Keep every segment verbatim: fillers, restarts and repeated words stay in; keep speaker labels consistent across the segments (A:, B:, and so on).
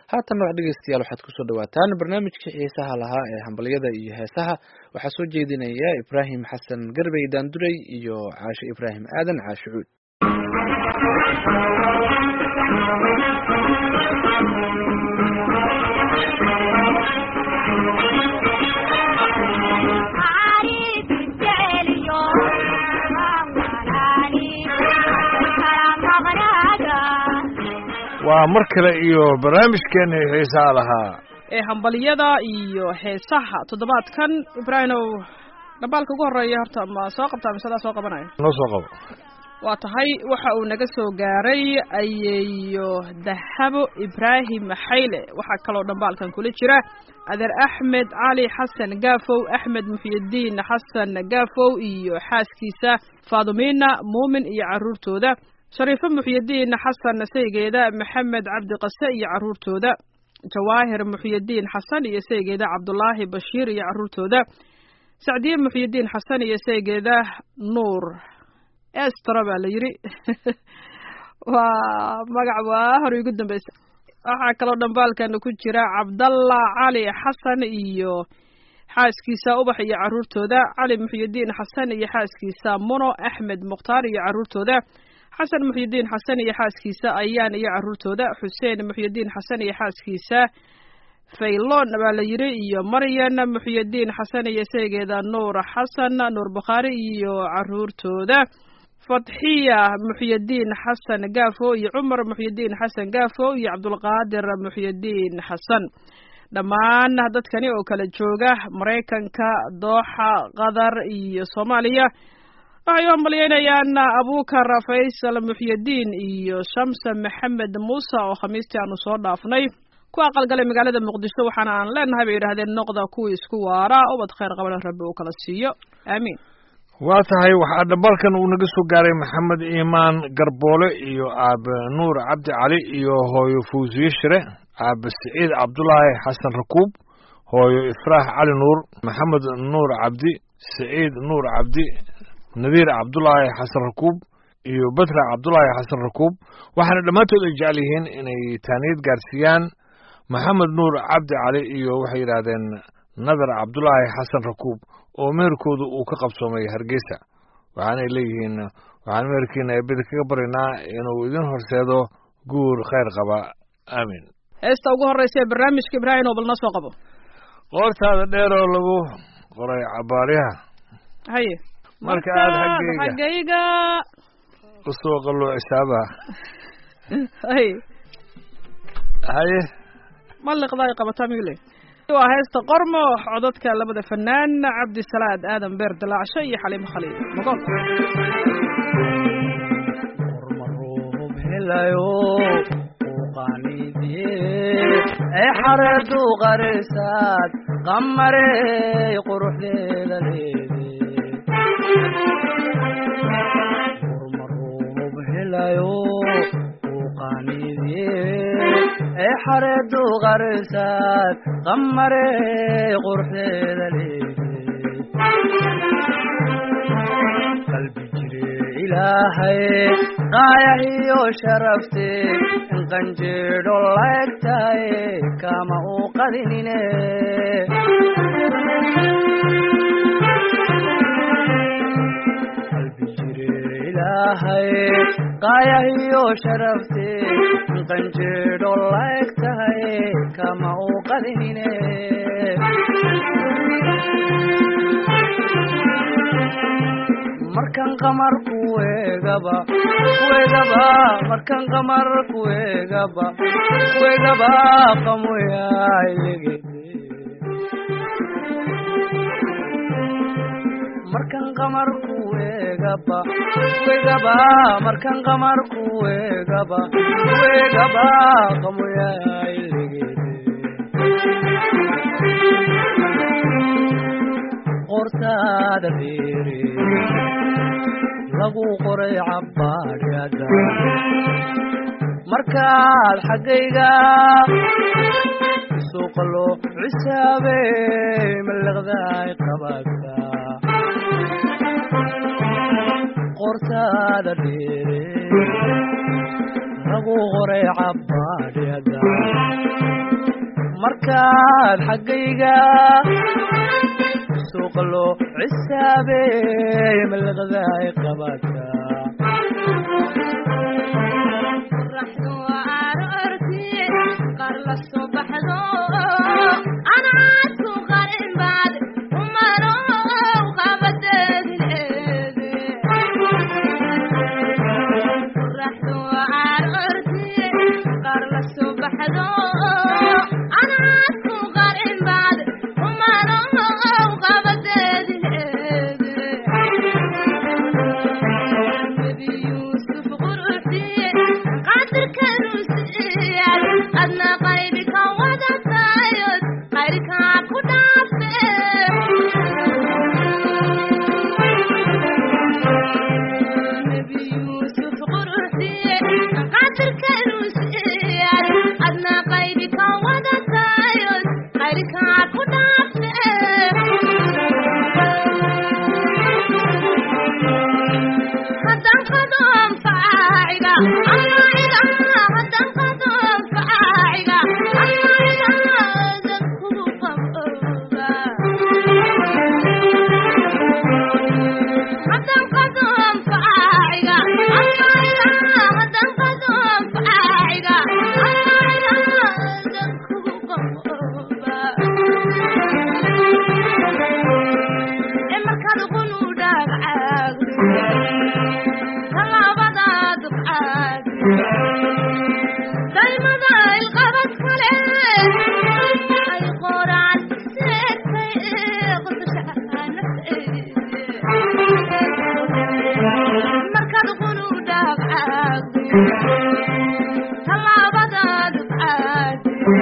A: haatan wax dhegeystayaal waxaad kusoo dhawaataan barnaamijkii xiisaha lahaa ee hambalyada iyo heesaha waxaa soo jeedinaya Ibraahim Xasan Garbey Daanduray iyo Caasho Ibraahim Aadan Caasho Cuud.
B: waa mar kale iyo barnaamijkeena xiisaha lahaa
C: ee hambaliyada iyo heesaha toddobaadkan Ibraahimow dhabaalka ugu horeeya horta ma soo qabtaa mise soo qabanayo
B: noo soo qabo
C: waa tahay waxa uu naga soo gaaray ayeeyo Dahabo Ibraahim Xayle waxa kaloo dhabaalkan kula jira adeer Axmed Ali Xasan Gaafow Axmed Muxyidiin Xasan Gaafow iyo xaaskiisa Faadumina Muumin iyo caruurtooda شريف محي الدين حسن سيجيدا محمد عبد قسي عرورتودا جواهر محي الدين حسن يسيجيدا عبد الله بشير يعرورتودا سعدين محي الدين حسن يسيجيدا نور استربع ليري ومقع واهر يقدم بس waxaa kaloo dhanbaalkan ku jira Cabdallah Ali Xasan iyo xaaskiisa ubax iyo caruurtooda Ali Muxyidiin Xasan iyo xaaskiisa Mono Ahmed Muqtaar iyo caruurtooda حسن محي الدين حسن يحاسكيسا أيان يعرورتودا حسين محي الدين حسن يحاسكيسا فيلون باليري يو مريم محي الدين حسن يسيجدا نور حسن نور بخاري يو عرورتودا فتحية محي الدين حسن قافو يا عمر محي الدين حسن قافو يا عبد القادر محي الدين حسن دمان هدت كاني وكالة جوجا مريكان كا دوحة قدر يو صوماليا waxay umaleynayaan Abuukar Faysal Muxyidiin iyo Shamsa Maxamed Muuse oo khamiistii aanu soo dhaafnay ku aqalgalay magaalada Muqdisho waxaana aan leenahay bay yiraahdeen noqda kuwa isku waara oo wad khayr qaban Rabbi uu kala siiyo aamin
B: waa tahay waxa dhabalkan uu naga soo gaaray Maxamed Iimaan Garboole iyo Aab Nuur Cabdi Cali iyo hooyo Fuuziye Shire Aab Saciid Cabdullaahi Xasan Rakuub hooyo Ifraax Cali Nuur Maxamed Nuur Cabdi Saciid Nuur Cabdi نذير عبد الله حسن ركوب iyo Badra Abdullahi Xasan Rakuub waxaana dhamaantood ay jecel yihiin inay taaniid gaarsiiyaan Maxamed Nuur Cabdi Cali iyo waxay yiraahdeen Nadar Abdullahi Xasan Rakuub oo meerkoodu uu ka qabsoomay Hargeysa waxaana leeyihiin waxaan meerkiina bid kaga barinaa inuu idin horseedo guur khayr qaba aamin
C: heesta ugu horeysa barnaamijka Ibraahim oo balna soo qabo
B: qoortaada dheer oo lagu qoray cabaariyaha
C: haye
B: marka aad
C: xagayga
B: usoo qalo xisaaba
C: ay
B: ay
C: malqaday qabata miile waa heesta qormo codadka labada fanaan Cabdi Salaad Aadan Beer Dalacshay iyo Xaliim Khaliil magol
D: qormo roob helayo qaniidee ay xaradu qarisaad qamare quruxdeeda leeyahay layo qaniidee ay xaradu qarisaad qamare quruxdeeda leeyahay qalbi jire ilaahay qaayahiyo sharaftee in qanjeedho laegtahay kama uu qadinine ilaahay qaayahiyo sharaftee in qanjeedho laegtahay kama uu qadinine markan qamar kuwegaba kuwegaba markan qamar kuwegaba kuwegaba qamoyaaylege markan qamar kuwegaba kuwegaba markan qamar kuwegaba kuwegaba qamoyaaylege qortaada dheere lagu qoray cabaadhada markaad xagayga suuqa loo xisaabay malaqday qabata qortaada dheere lagu qoray cabaadhada markaad xaggayga suuqa loo cisaabeey malaqda ay qabataa
E: qorraxdu aroortii qaar la soo baxdo anaad ku qarin baad umaro qabadeedileede qorraxdu aroortii qaar la soo baxdo anaad ku qarin baad umaro qabadeedileede nebi yuusuf quruxdii qadirkanu siiyay adna qaybika wadatayod qayrkaa ku dhaafe nebi yuusuf quruxdii qadirkanu siiyay adna qaybika wadatayod qayrkaa ku dhaafe haddaan qadoon faaciga amaiga haddaan qadoon faaciga amaiga dadkugu qabooba haddaan qadoon faaciga amaiga haddaan qadoon faaciga amaiga dadkugu qabooba ee markaad qunu dhaagcaagdo talaabadaad duqaad daymada ilqabad kale ay qoraan seegtay qudusha nafteede markaad qunu dhaagcaagdo talaabadaad duqaad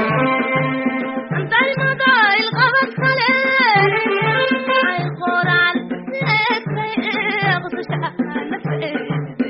E: daymada ilqabad kale ay qoraan seegtay qudusha nafteede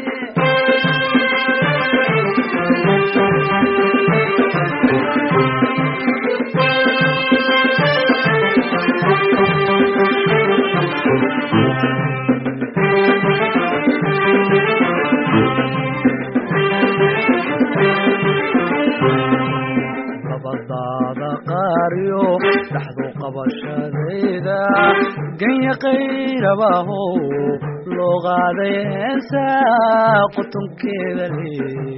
D: labadaada qaariyo dhaxdu qabashadayda ganya qayrabaho loo qaaday heesa qutunkeeda le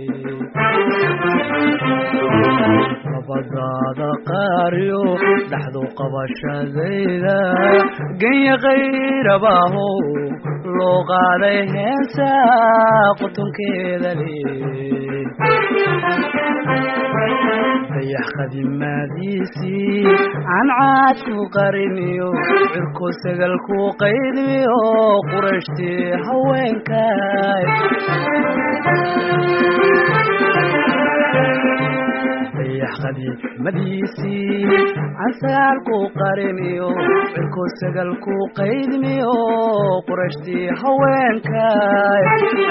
D: labadaada qaariyo dhaxdu qabashadayda ganya qayrabaho loo qaaday heesa qutunkeeda le dayax qadimaadiisii cancaadku qariniyo cirku sagalku qaydmiyo qurashtii haweenkay dayax qadimadiisii cansagaalku qariniyo cirku sagalku qaydmiyo qurashtii haweenkay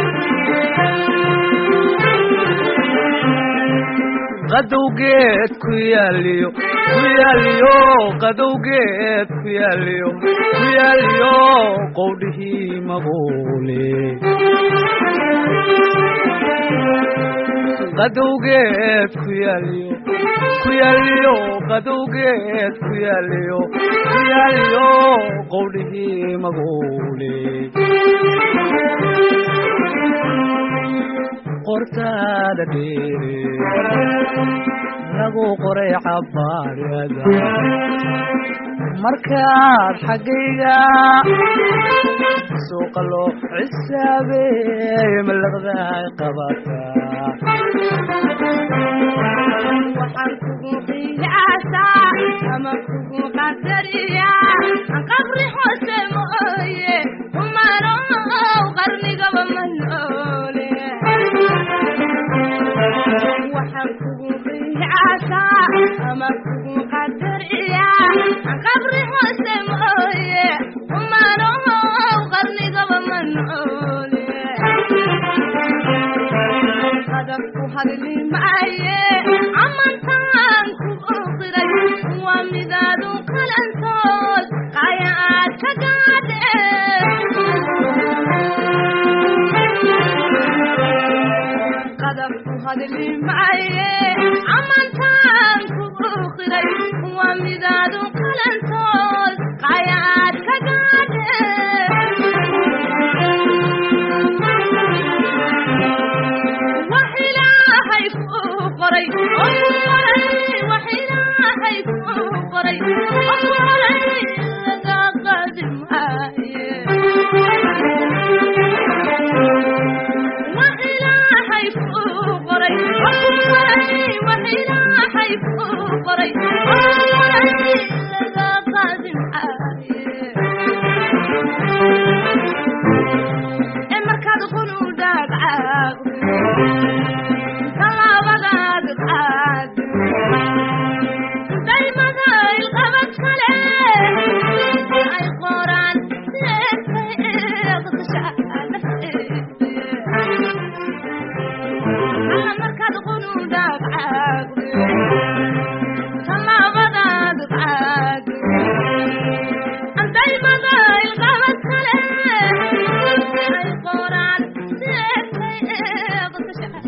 D: qadowgeed ku yaaliyo ku yaaliyo qadowgeed ku yaaliyo ku yaaliyo qowdhihii mabuule qadowgeed ku yaaliyo ku yaaliyo qadowgeed ku yaaliyo ku yaaliyo qowdhihii mabuule qortaada dheere lagu qoray cabaarada markaad xaggayga suuqa loo cisaabeey malaqda ay qabataa
E: waxaan kugu qiyaasaa ama kugu qadariyaa qabri hoose mooye umano qarnigaba ma noole waxaan kugu qiyaasaa ama kugu qadariyaa qabri hoose mooye umano qarnigaba ma noole hadafku hadli maaye amantaan ku oqiray waa midaadu qalantood qaya aad ka gaadhe qadafku hadli maaye amantaan ku oqiray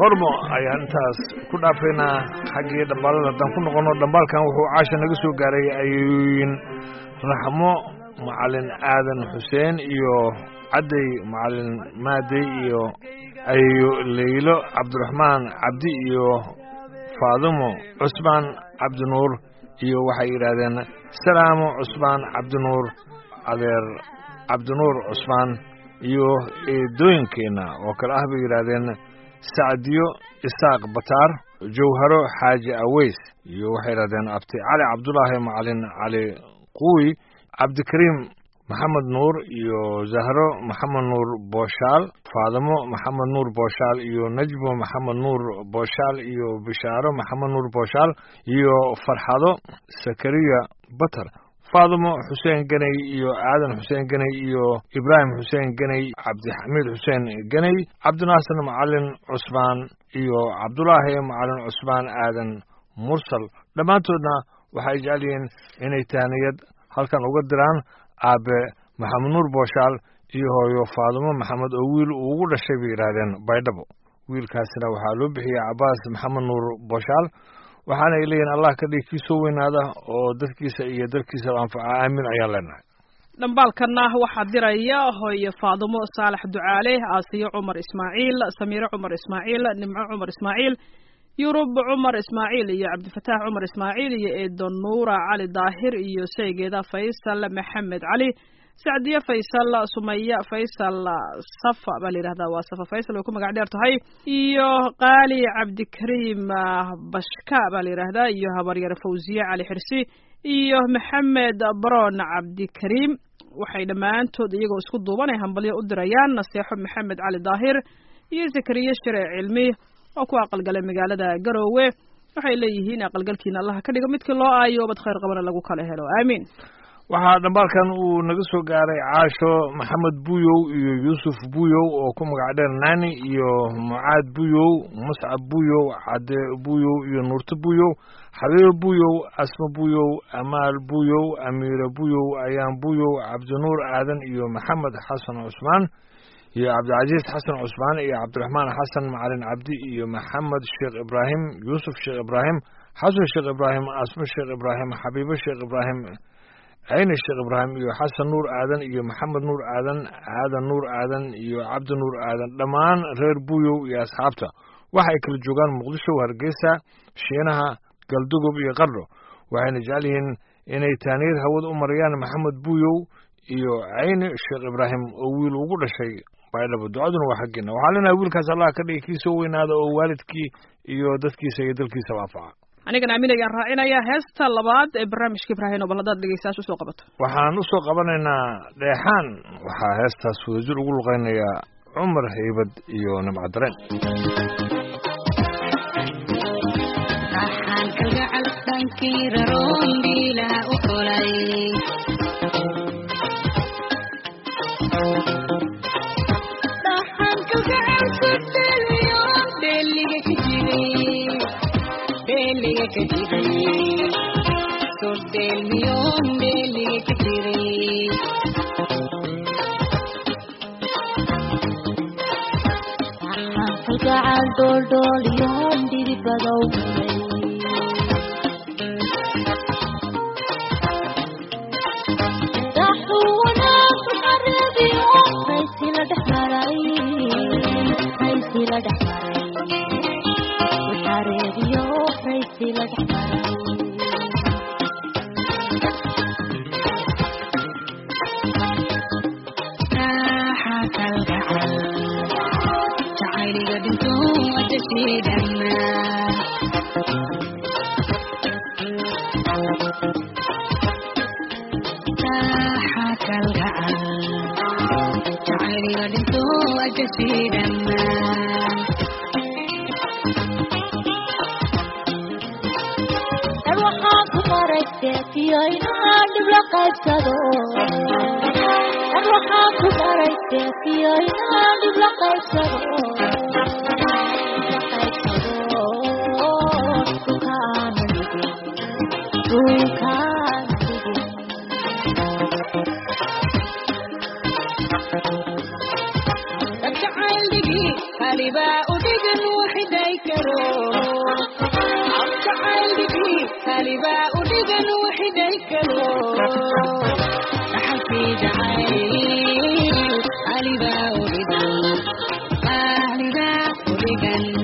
B: hormo ayaan intaas ku dhaafaynaa xaggii dhambaalada haddaan ku noqono dhambaalkan wuxuu caasha naga soo gaaray ayooyin raxmo macalin aadan xuseen iyo cadday macalin maadey iyo ayo leylo cabdiraxmaan cabdi iyo faadumo cusmaan cabdinuur iyo waxay yidhaahdeen salaamo cusmaan cabdinuur adeer cabdinuur cusmaan iyo eedooyinkeenna oo kale ah bay yidhaahdeen sacdiyo isaaq bataar jawharo xaaji aweys iyo waxay yidhahdeen abti cali cabdulaahi macalin cali quuy cabdikariim maxamed nuur iyo zahro maxamed nuur booshaal faadamo maxamed nuur booshaal iyo najmo maxamed nuur booshaal iyo bishaaro maxamed nuur booshaal iyo farxado sakariya batar faadamo xuseen ganay iyo aadan xuseen ganay iyo ibraahim xuseen ganay cabdixamiid xuseen ganay cabdinaasir macalin cusmaan iyo cabdulaahi macalin cusmaan aadan mursal dhammaantoodna waxay jecel yihiin inay tahniyad halkan uga diraan aabe maxamed nuur booshaal iyo hooyo faadumo maxamed oo wiil uu ugu dhashay bay yidhaahdeen baydhabo wiilkaasina waxaa loo bixiyey cabaas maxamed nuur booshaal waxaana ay leeyihin allah ka dhig kii soo weynaada oo dadkiisa iyo dalkiisaba anfaca aamin ayaan leenahay
C: dhambaalkana waxaa diraya hooyo faadumo saalax ducaale aasiyo cumar ismaaciil samiire cumar ismaaciil nimco cumar ismaaciil yurub cumar ismaaciil iyo cabdifataax cumar ismaaciil iyo eedo nuura cali daahir iyo sheygeeda faysal maxamed cali sacdiye faysal sumaya faysal safa baa la yidhahdaa waa safa faysal way ku magac dheer tahay iyo qaali cabdikariim bashka baa la yidhahdaa iyo habaryar fawziye cali xirsi iyo maxamed baroon cabdikariim waxay dhammaantood iyagoo isku duuban ay hambalyo u dirayaan naseexo maxamed cali daahir iyo zakariye shire cilmi oo ku aqalgalay magaalada garoowe waxay leeyihiin aqalgalkiina allaha ka dhigo midkii loo aayo bad khayr qabana lagu kala helo aamiin
B: waxaa dhambaalkan uu naga soo gaaray caasho maxamed buyow iyo yuusuf buyow oo ku magac dheer naani iyo mucaad buyow muscab buyow cadde buyow iyo nuurto buyow xabiibo buyow asmo buyow amaal buyow amiire buyow ayaan buyow cabdinuur aadan iyo maxamed xasan cusmaan iyo cabdicasiis xasan cusmaan iyo cabdiraxmaan xasan macalin cabdi iyo maxamed sheekh ibraahim yuusuf sheekh ibraahim xasan sheekh ibraahim asmo sheekh ibraahim xabiibo sheekh ibraahim cayni sheekh ibraahim iyo xasan nuur aadan iyo maxamed nuur aadan aadan nuur aadan iyo cabdi nuur aadan dhammaan reer buyow iyo asxaabta waxay kala joogaan muqdisho hargeysa shiinaha galdugob iyo qardho waxayna jecel yihiin inay taaniyad hawad u marayaan maxamed buyow iyo cayni sheekh ibraahim oo wiil ugu dhashay baydhabo ducaduna waa xaggeena waxaa leenahay wiilkaas allah ka dhigi kii soo weynaada oo waalidkii iyo dadkiisa iyo dalkiisaba anfaca
C: anigana aamin ayaan raacinayaa heesta labaad ee barnaamijka ibraahim oo bal haddaad dhegeystaas usoo qabato
B: waxaan usoo qabanaynaa dheexaan waxaa heestaas wadajir ugu luqaynayaa cumar haybad iyo nimco dareen
E: waxaan kalgacal dhankii raroondiila u xulay Beliga kajiri, so del mion beliga kajiri. Kalgacal dol dol yon diri badaw. Dahuwana sukarbiyo, kaysila dhexmaray, kaysila dhexmaray. Sukarbiyo. Sila Hakal gaal, jacayliga dhinto adashiidana. Hakal gaal, jacayliga dhinto adashiidana. Yo inaan dib la qaybsado an waxaan ku barayse yo inaan dib la qaybsado dukaana dhigin dukaana dhigin dadka cayldhigi halibaa u dhigan waxida قلبا ودقن وحديك له حكي جعيل قلبا ودقن قلبا ودقن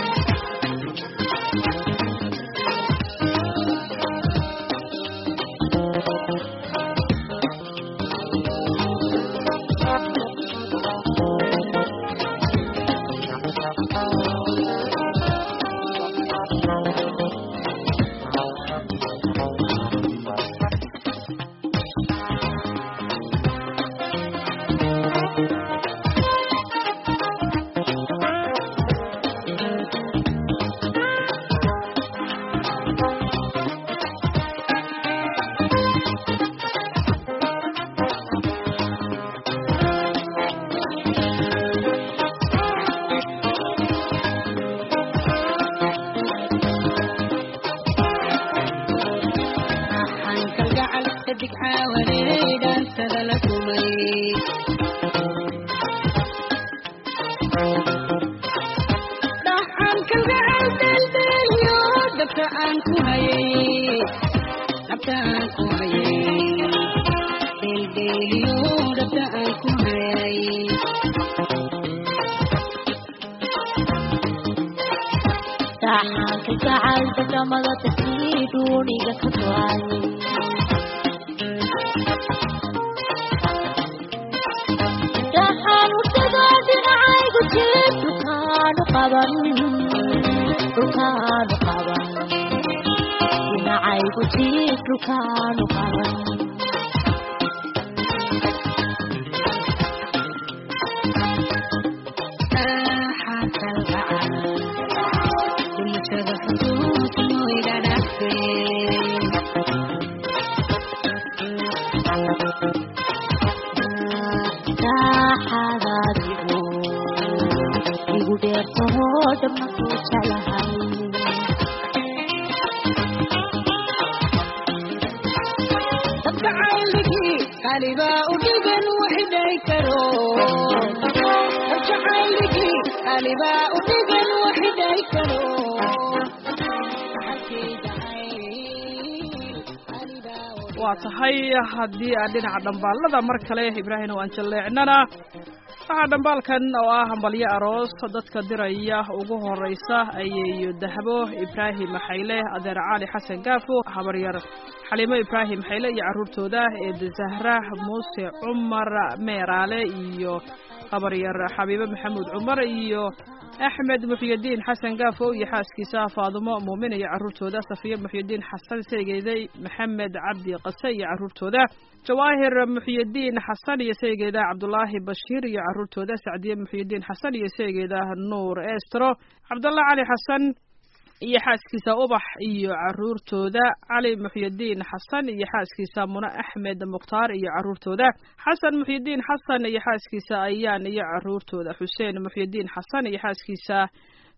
E: waa tahay haddii aan dhinaca dhambaalada mar kale Ibraahim oo aan jaleecnana waxaa dhambaalkan oo ah hambalyo aroos dadka diraya ugu horeysa ayay dahabo Ibraahim Maxayle adeer Cali Xasan Gaafo habaryar Xalimo Ibraahim Maxayle iyo caruurtooda ee Zahra Muuse Umar Meeraale iyo habaryar Xabiibo Maxamuud Umar iyo أحمد محي الدين حسن قافو يحاس كيسا فاضمة مؤمن يعرورتودا صفية محي الدين حسن سيجيدي محمد عبدي قصي يعرورتودا جواهر محي الدين حسن يسيجيدا عبد الله بشير يعرورتودا سعدية محي الدين حسن يسيجيدا النور استرو عبد الله علي حسن يحاس كيسا أبح يعرورتودا علي محي الدين حسن يحاس كيسا منى أحمد مختار يعرورتودا حسن محي الدين حسن يحاس كيسا أيان يعرورتودا حسين محي الدين حسن يحاس كيسا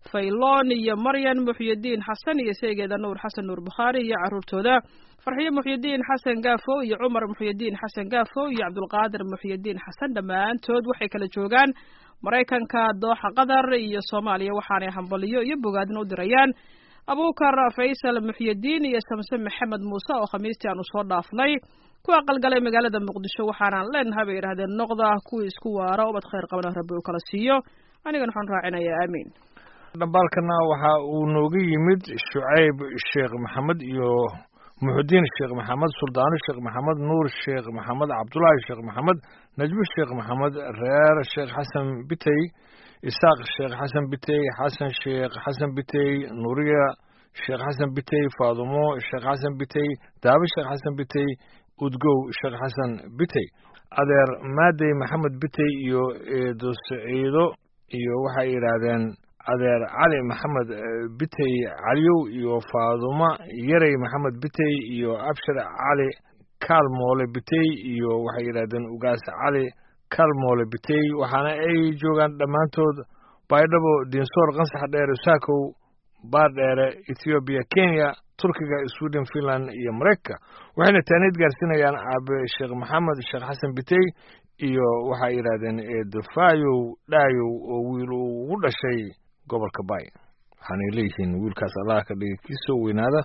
E: فيلون يا مريم محي الدين حسن يسيجد نور حسن نور بخاري يعرورتودا فرحية محي الدين حسن قافو يا عمر محي الدين حسن قافو يا عبد القادر محي الدين حسن لما أنتود وحي كلا جوجان maraykanka dooxa qadar iyo Soomaaliya waxaanay hambaliyo iyo bogaadin u dirayaan Abuukar Faysal Muxyidiin iyo Samson Maxamed Muuse oo khamiistii aanu soo dhaafnay ku aqalgalay magaalada Muqdisho waxaana leenahay bay yiraahdeen noqda ku isku waara oo bad khayr qabana Rabbi uu kala siiyo aniga waxaan raacinayaa aamin
B: dhambaalkana waxa uu nooga yimid Shucayb Sheekh Maxamed iyo محدين الشيخ محمد سلطان الشيخ محمد نور الشيخ محمد عبد الله الشيخ محمد نجم الشيخ محمد ريار الشيخ حسن بتي إساق الشيخ حسن بتي حسن الشيخ حسن بتي نورية الشيخ حسن بتي فاطمة الشيخ حسن بتي داب الشيخ حسن بتي أدقو الشيخ حسن بتي أدر مادي محمد بتي يو دوس عيدو يو وحي إرادين adeer cali maxamed bitey caliyow iyo faaduma yaray maxamed bitey iyo abshir cali kaalmoole bitey iyo waxay yidhahdeen ugaas cali kaalmoole bitey waxaana ay joogaan dhammaantood baydhabo dinsoor qansax dheere saakow baardheere ethoobiya kenya turkiga sweden finland iyo maraykanka waxayna taaniid gaarsiinayaan aabe sheekh maxamed sheekh xasan bitey iyo waxay yidhahdeen eedofaayow dhaayow oo wiil uu ugu dhashay gobolka Bay waxaanay leeyihiin wiilkaas Allah ka dhigay kiisoo weynaada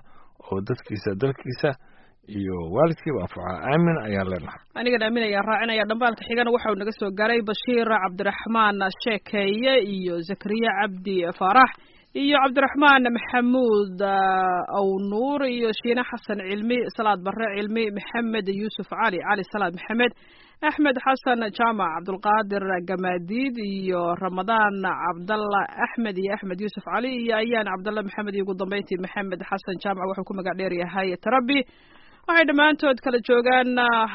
B: oo dadkiisa dalkiisa iyo waalidkiiba anfaca aamin ayaan leenahay
E: anigan aamin ayaan raacinaya dhambaalka xigana waxa uu naga soo gaaray bashiir cabdiraxmaan sheekeeye iyo zakariya cabdi faarax iyo cabdiraxmaan maxamuud aw nuur iyo shiine xasan cilmi salaad barre cilmi maxamed yuusuf cali cali salaad maxamed axmed xasan jaamac cabdulqaadir gamaadiid iyo ramadaan cabdalla axmed iyo axmed yuusuf cali iyo ayaan cabdalla maxamed iyo ugu dambeyntii maxamed xasan jaamac wuxuu ku magac dheer yahay tarabi waxay dhammaantood kala joogaan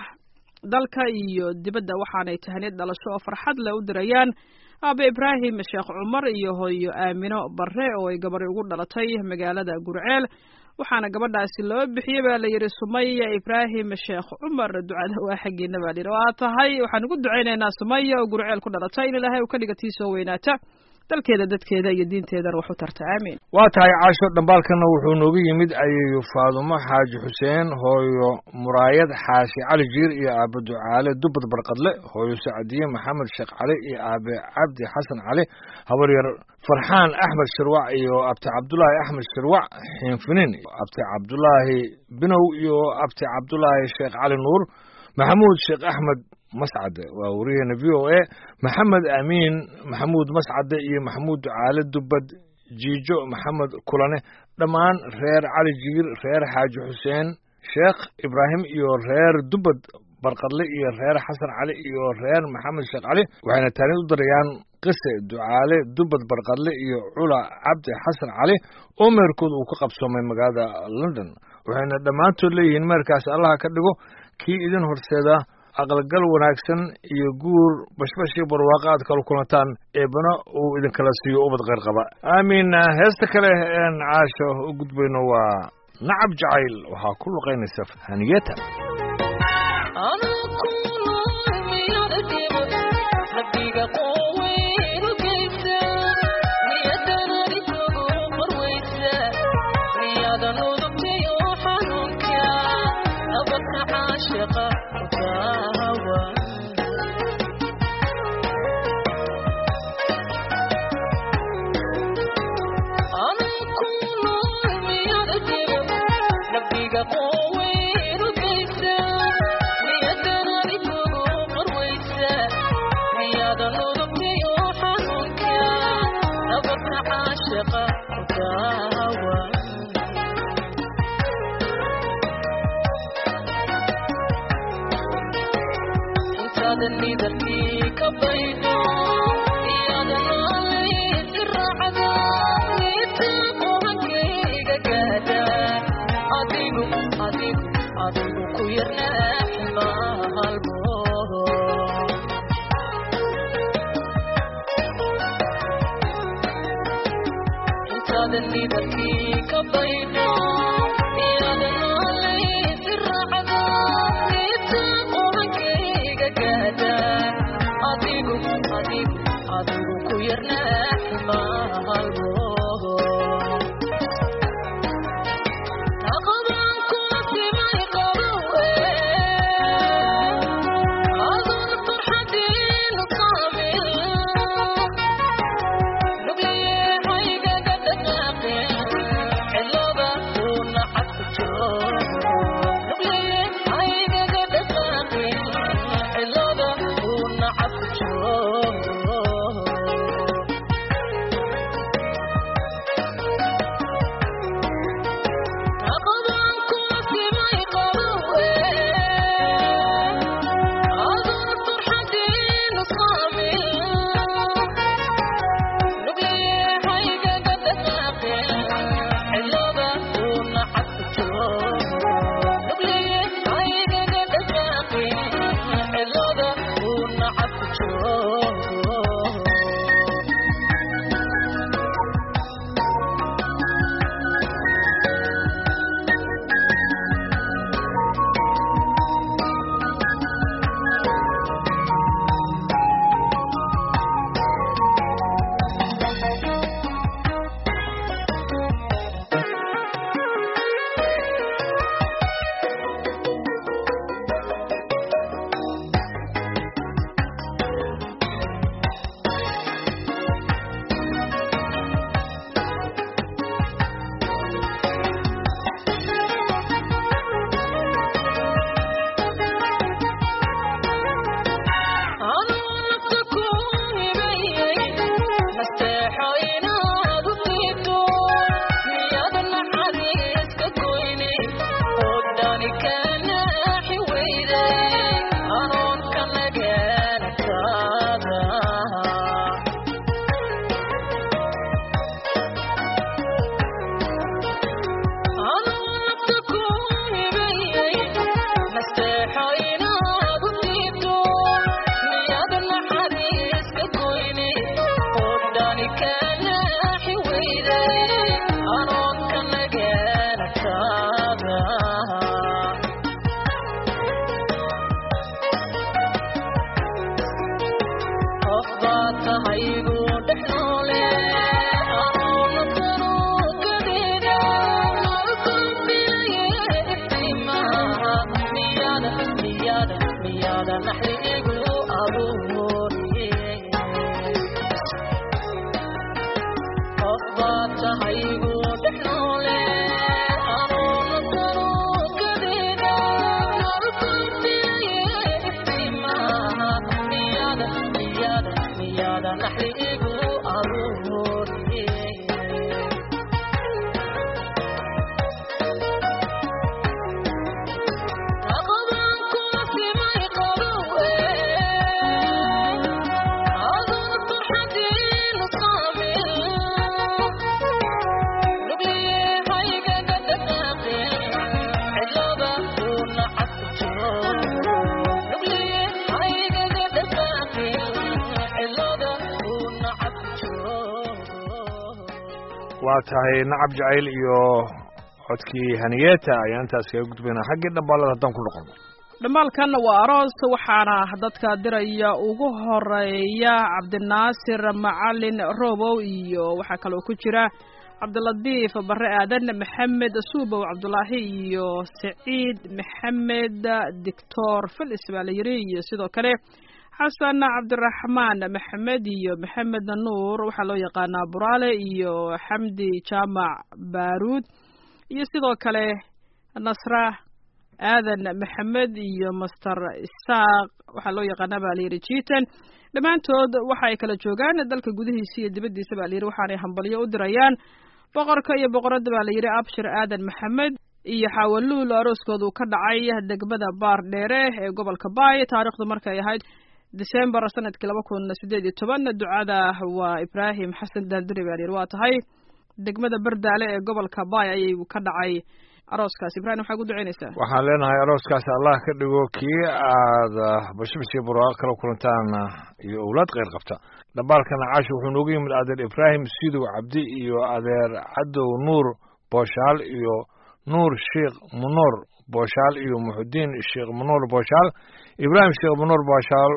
E: dalka iyo dibadda waxaanay tahniyad dhalasho oo farxad leh u dirayaan aabe ibraahim sheekh cumar iyo hooyo aamino barre oo ay gabari ugu dhalatay magaalada gurceel waxaana gabadhaasi loo bixiyey baa la yidhi sumaya ibraahim sheekh cumar ducada waa xaggiina baa la yidhi waa tahay waxaan ugu ducaynaynaa sumaya oo gurceel ku dhalatay in ilaahay uu ka dhiga tii soo weynaata dalkeeda dadkeeda iyo diinteedana wax u tarta aamiin
B: waa tahay caasho dhambaalkana wuxuu noogu yimid ayeeyo faadumo xaaji xuseen hooyo muraayad xaashi cali jiir iyo aabe ducaale dubad barqadle hooyo sacdiye maxamed sheekh cali iyo aabe cabdi xasan cali habaryar farxaan axmed shirwac iyo abti cabdulaahi axmed shirwac xiinfinin abti cabdulaahi binow iyo abti cabdulaahi sheekh cali nuur maxamuud sheekh axmed mascade waa wariyeena v o a maxamed amiin maxamuud mascade iyo maxamuud ducaale dubad jiijo maxamed kulane dhammaan reer cali jiir reer xaaji xuseen sheekh ibraahim iyo reer dubad barqadle iyo reer xasan cali iyo reer maxamed sheekh cali waxayna taanid u darayaan qise ducaale dubad barqadle iyo cula cabdi xasan cali oo meerkood uu ka qabsoomay magaalada london waxayna dhammaantood leeyihiin meerkaas allaha ka dhigo kii idin horseeda aqalgal wanaagsan iyo guur bashbash iyo barwaaqo aad kala kulantaan eebana uu idinkala siiyo ubad kheyr qaba aamiin heesta kale een caasho u gudbayno waa nacab jacayl waxaa ku luqaynaysa haniyata
F: Come on, come on,
B: waa tahay nacab jacayl iyo codkii haniyeeta ayaan intaas kaga gudbaynaa xaggii dhambaalada haddaan ku noqono
E: dhambaalkan waa aroos waxaana dadka diraya ugu horeeya cabdinaasir macalin robow iyo waxaa kaloo ku jira cabdilatiif bare aadan maxamed suubow cabdulaahi iyo saciid maxamed doctor filis baa la yiri iyo sidoo kale xasan cabdiraxmaan maxamed iyo maxamed nuur waxaa loo yaqaanaa buraale iyo xamdi jaamac baaruud iyo sidoo kale nasra aadan maxamed iyo master isaaq waxaa loo yaqaanaa baa layidhi jiitan dhammaantood waxa ay kala joogaan dalka gudihiisa iyo dibaddiisa baa layidhi waxaanay hambalyo u dirayaan boqorka iyo boqoradda baa layidhi abshir aadan maxamed iyo xaawaluul arooskoodu ka dhacay degmada baar dheere ee gobolka baay taariikhdu markay ahayd december sanadkii laba kun sideed iyo toban ducada waa ibraahim xasan daalduri baa layidhi waa tahay degmada bardaale ee gobolka baay ayay ka dhacay arooskaas ibraahim waxaa gu ducaynaysaa
B: waxaan leenahay arooskaas allah ka dhigo kii aada bashibashii burwaaqo kala kulantaan iyo owlaad kheyr qabta dhambaalkana caashi wuxuu noogu yimid adeer ibraahim sidow cabdi iyo adeer cadow nuur booshaal iyo nuur sheekh munoor booshaal iyo muxudiin sheekh munoor booshaal ibraahim sheekh munoor booshaal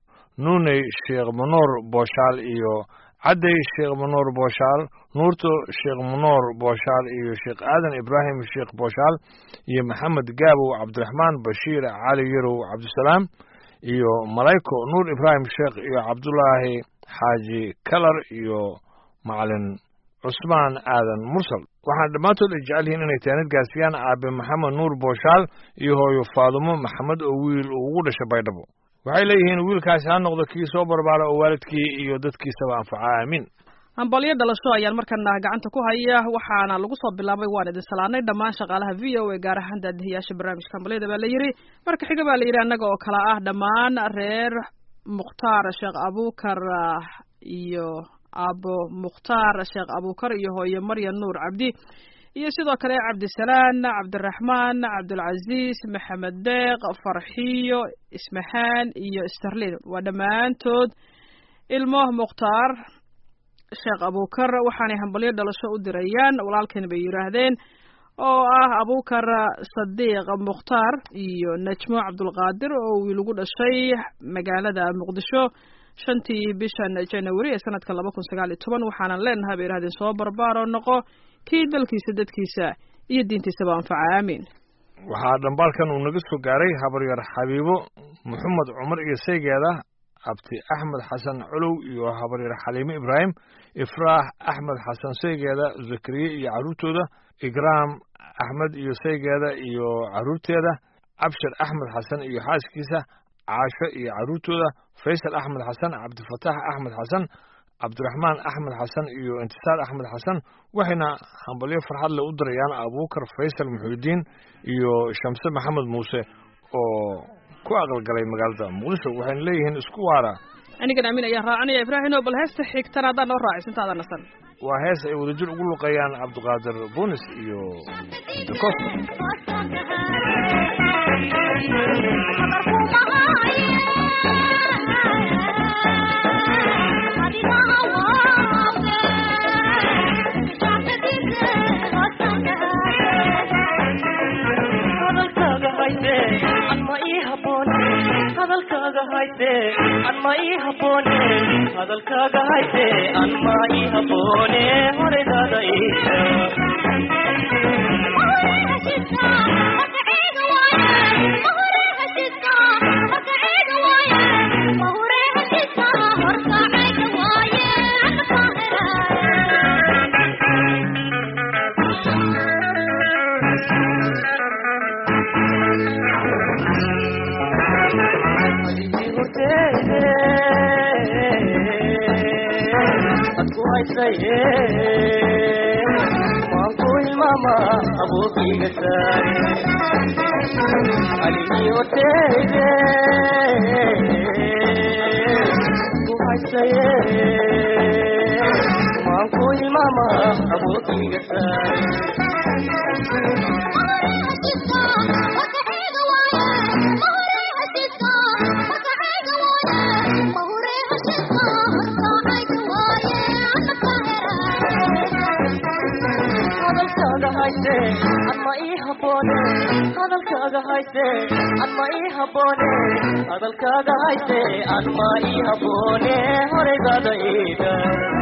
B: nuuney sheekh munoor booshaal iyo cadday sheekh munoor booshaal nuurto sheekh munoor booshaal iyo sheekh aadan ibraahim sheekh booshaal iyo maxamed gaabow cabdiraxmaan bashiir cali yarow cabdisalaam iyo malayko nuur ibraahim sheekh iyo cabdulaahi xaaji kalar iyo macalin cusmaan aadan mursal waxaan dhammaantood ay jecel yihiin inay taanid gaarsiiyaan aabe maxamed nuur booshaal iyo hooyo faadumo maxamed oo wiil uu ugu dhashay baydhabo waxay leeyihiin wiilkaasi ha noqdo kii soo barbaara oo waalidkii iyo dadkiisaba anfaca aamiin
E: hambalyo dhalasho ayaan markana gacanta ku haya waxaana lagu soo bilaabay waan idin salaanay dhammaan shaqaalaha v o a gaar ahaan daadihiyaasha barnaamijka hambalyada baa la yidhi marka xiga baa la yidhi annaga oo kale ah dhammaan reer mukhtaar sheekh abuukar iyo abo mukhtaar sheekh abuukar iyo hooyo maryan nuur cabdi iyo sidoo kale cabdisalaan cabdiraxmaan cabdulcaziis maxamed deeq farxiyo ismaxaan iyo sterlin waa dhammaantood ilmo mukhtaar sheekh abuukar waxaanay hambalyo dhalasho u dirayaan walaalkan bay yidhaahdeen oo ah abuukar sadiiq mukhtaar iyo najmo cabdulqaadir oo wiil ugu dhashay magaalada muqdisho shantii bishan january ee sanadka laba kun sagaal iyo toban waxaanan leenahay bay yidhahdeen soo barbaaro noqo kii dalkiisa dadkiisa iyo diintiisaba anfaca aamiin
B: waxaa dhambaalkan uu naga soo gaaray habaryar xabiibo maxamed cumar iyo saygeeda abti axmed xasan colow iyo habaryar xaliime ibraahim ifraax axmed xasan saygeeda zakariye iyo carruurtooda igraam axmed iyo saygeeda iyo carruurteeda cabshir axmed xasan iyo xaaskiisa caasho iyo carruurtooda faysal axmed xasan cabdifataax axmed xasan cabdiraxmaan axmed xasan iyo intisaar axmed xasan waxayna hambalyo farxad leh u dirayaan abuukar faysal muxuudiin iyo shamse maxamed muuse oo ku aqalgalay magaalada muqdisho waxayna leeyihiin isku waara
E: anigan aamin ayaa raacanaya ibraahim oo bal heesta xigtana haddaan noo raacis intaada nasan
B: waa hees ay wadajir ugu luqeeyaan cabdiqaadir bunis iyo dakos
D: hadalkaaga hayde anma ii haboone hadalkaaga hayde anma ii haboone horedaada maanku ilmaama abuukiga saare aligii horteede ku haysaye maanku ilmaama abuukiga saare habboone hadalkaaga hayse anma ii habboone hadalkaaga hayse anma ii habboone horeygaada iiga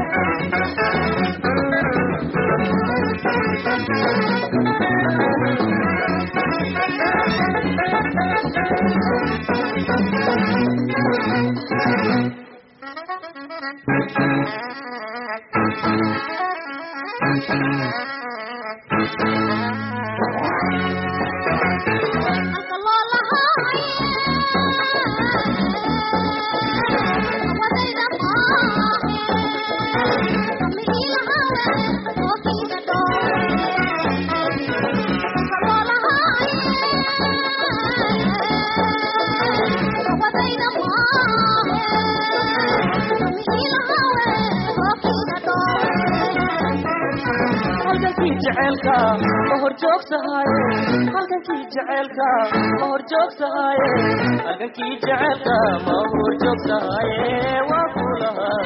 D: jaceelka ma hor joogsahaye halkankii jaceelka ma hor joogsahaye halkankii jaceelka ma hor joogsahaye waa kulahaa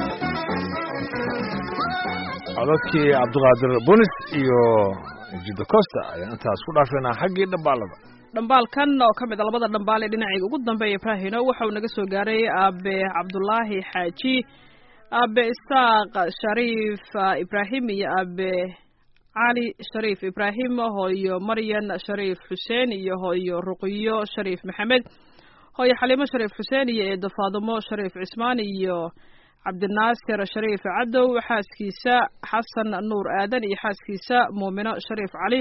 B: codadkii cabdiqaadir bunis iyo jidda costa ayaan intaas ku dhaafeynaa xaggii dhambaalada
C: dhambaalkan oo ka mid a labada dhambaal ee dhinacayga ugu dambeeya ibraahino waxa uu naga soo gaaray aabe cabdulaahi xaaji aabe isaaq shariif ibraahim iyo aabe cali shariif ibraahim hooyo maryan shariif xuseen iyo hooyo ruqiyo shariif maxamed hooyo xaliimo shariif xuseen iyo eedo faadumo shariif cismaan iyo cabdinaasir shariif cadow xaaskiisa xasan nuur aadan iyo xaaskiisa muumino shariif cali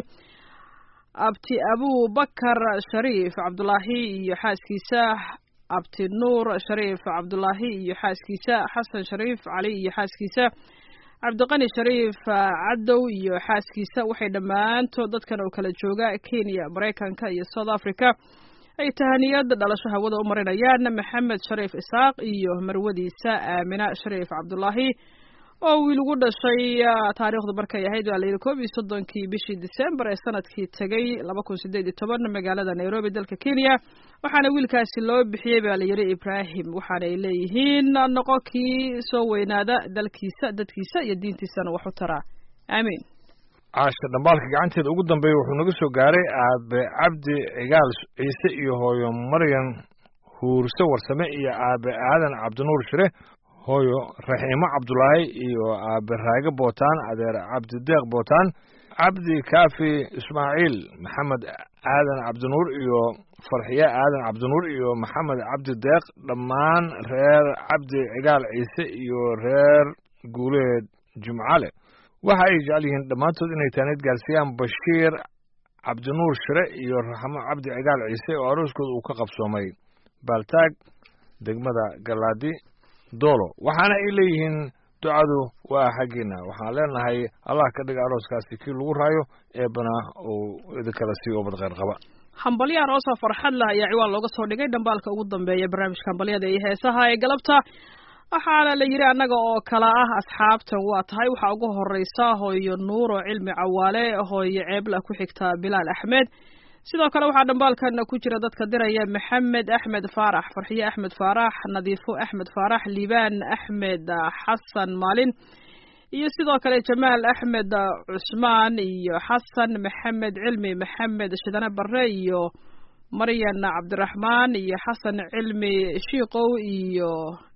C: abti abubakar shariif cabdulaahi iyo xaaskiisa abti nuur shariif cabdulaahi iyo xaaskiisa xasan shariif cali iyo xaaskiisa cabdiqani shariif cadow iyo xaaskiisa waxay dhammaantood dadkan oo kala jooga kenya maraykanka iyo south africa ay tahaniyad dhalasho hawada u marinayaan maxamed shariif isaaq iyo marwadiisa aamina shariif cabdulaahi oo wiil ugu dhashay taariikhdu markay ahayd waa layidhi koob iyo soddonkii bishii december ee sanadkii tegay laba kun sideed iyo toban magaalada nairobi dalka kenya waxaana wiilkaasi loo bixiyey baa layidhi ibraahim waxaana ay leeyihiin noqo kii soo weynaada dalkiisa dadkiisa iyo diintiisana wax u taraa aamiin
B: caashka dhambaalka gacanteeda ugu dambeeya wuxuu naga soo gaaray aabe cabdi cigaal ciise iyo hooyo maryan huurse warsame iyo aabe aadan cabdinuur shire hooyo raxiimo cabdulaahi iyo aabe raage bootaan adeer cabdideeq bootaan cabdi kaafi ismaaciil maxamed aadan cabdinuur iyo farxiye aadan cabdinuur iyo maxamed cabdi deeq dhammaan reer cabdi cigaal ciise iyo reer guuleed jumcale waxa ay jecel yihiin dhammaantood inay taaneed gaarsiiyaan bashiir cabdinuur shire iyo raxmo cabdi cigaal ciise oo arooskooda uu ka qabsoomay baaltaag degmada galaadi doolo waxaana ay leeyihiin ducadu waa xaggiina waxaan leenahay allah ka dhiga arooskaasi kii lagu raayo eebana uu idinkala sii ubad kheyr qaba
C: hambalyo aroosoo farxad leh ayaa ciwaan looga soo dhigay dhambaalka ugu dambeeya barnaamijka hambalyada iyo heesaha ee galabta waxaana la yidhi annaga oo kala ah asxaabtan waa tahay waxaa ugu horeysa hooyo nuuro cilmi cawaale hooyo ceebla ku xigta bilaal axmed sidoo kale waxaa dhambaalkana ku jira dadka diraya maxamed axmed faarax farxiye axmed faarax nadiifo axmed faarax liibaan axmed xasan maalin iyo sidoo kale jamaal axmed cusmaan iyo xasan maxamed cilmi maxamed shidane barre iyo maryan cabdiraxmaan iyo xasan cilmi shiiqow iyo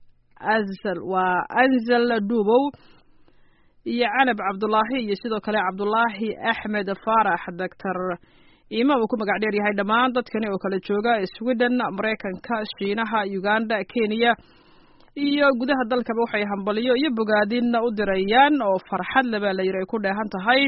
C: azal waa anzal duubow iyo canab cabdulaahi iyo sidoo kale cabdulaahi axmed faarax doctor imaam uu ku magac dheer yahay dhammaan dadkani oo kala jooga sweden maraykanka shiinaha uganda kenya iyo gudaha dalkaba waxay hambaliyo iyo bogaadin u dirayaan oo farxad le baa la yidhi ay ku dheehan tahay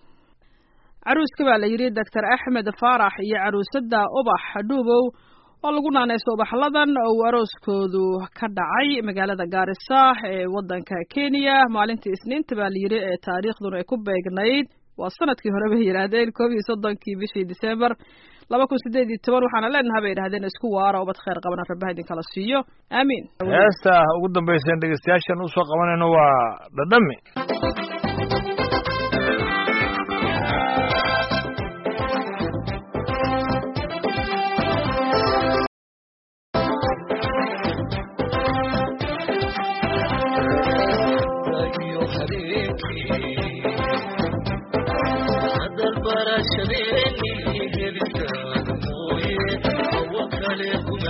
C: caruuska baa la yidhi doctor axmed faarax iyo caruusada ubax dhuubow oo lagu naanaysto ubaxladan oo uu arooskoodu ka dhacay magaalada gaarisa ee wadanka kenya maalintii isniinta baa la yidhi ee taariikhduna ay ku beegnayd waa sanadkii hore bay yidhaahdeen koob iyo soddonkii bishii december laba kun sideed iyo toban waxaana leenaha bay yidhahdeen isku waara ubad kheyr qabana rabbaha idinkala siiyo aamiin
B: heesta ugu dambayseen dhegeystayaashan usoo qabanayno waa dhadhami
D: البرش مني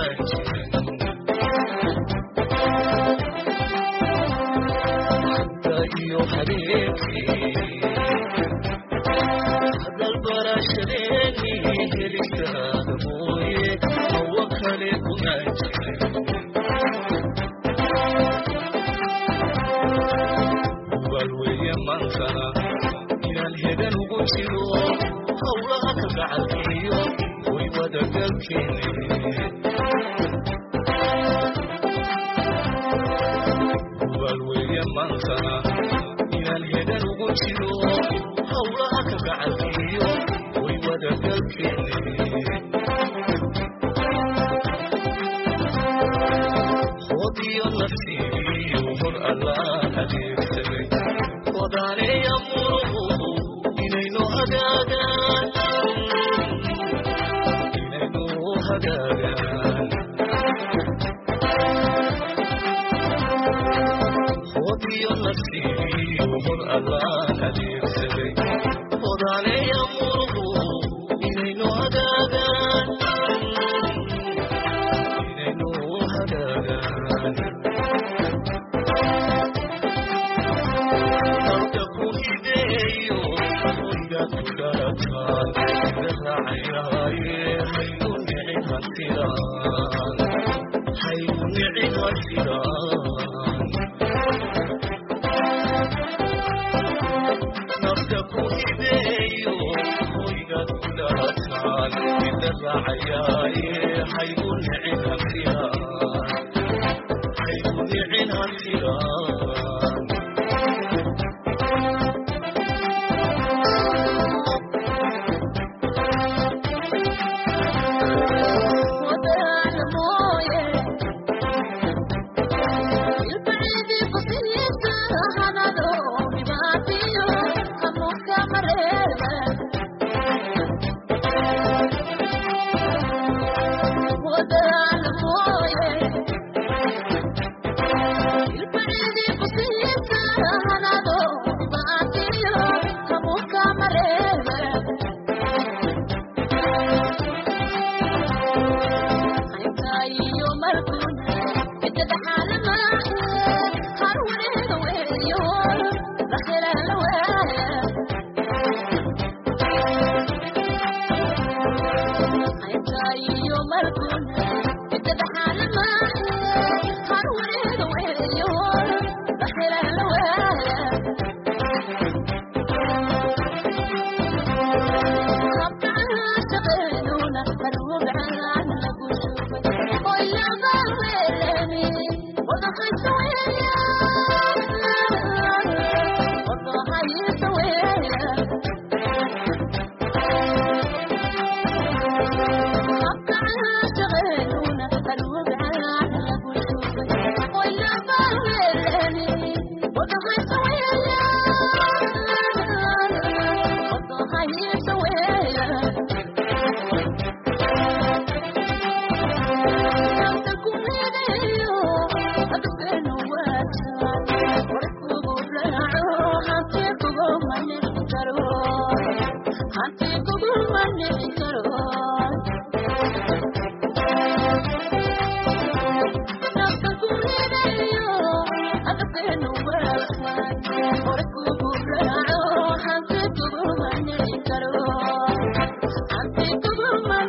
F: What a cool